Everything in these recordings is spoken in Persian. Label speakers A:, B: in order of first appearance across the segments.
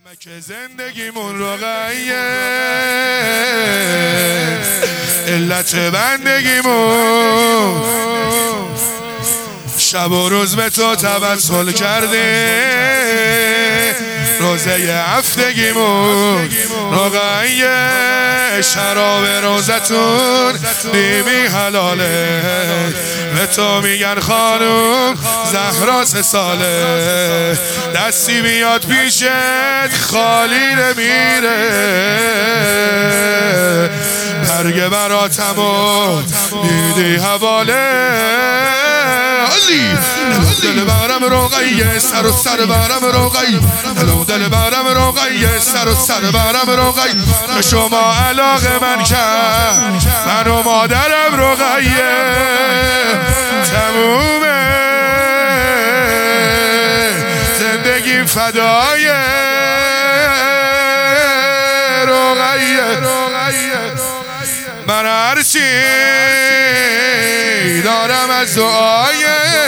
A: نمک زندگیمون رقیه، علت بندگیمون شب و روز به تو توسل کرده، روزه هفتگیمون رقیه، شراب روزتون نیمی حلاله، به تو میگن خانوم زهرا 3 ساله، دستی میاد پیشت خالی نمیره، برگ براتمو میدی حواله، دل برم رقیه، سر و سر برم رقیه، دل برم رقیه، سر و سر برم رقیه، به شما علاقه من کرد من و مادرم رقیه، تمومه زندگیم فدای رقیه، من هرچی دارم از دعای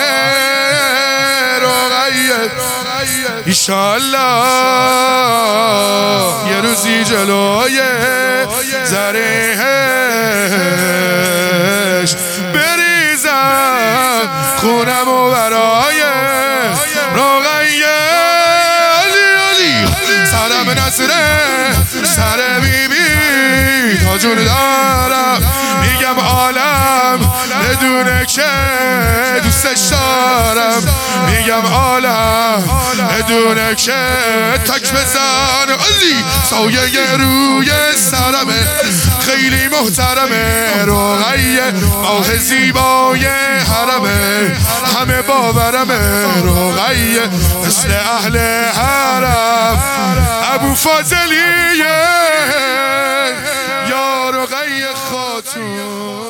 A: رقیه، ایشالله یه روزی جلوی زریحش بریزم خونم و برای رقیه، علی سرم نصره سر بیبی تا جون دارم، میگم عالم بدونه که دوستش دارم، میگم عالم بدونه که تک بزن، علی سایه روی سرمه خیلی محترمه، رقیه ماه زیبای حرمه همه باورمه، رقیه مثل اهل حرم ابو فاضلیه یا رقیه خاتون.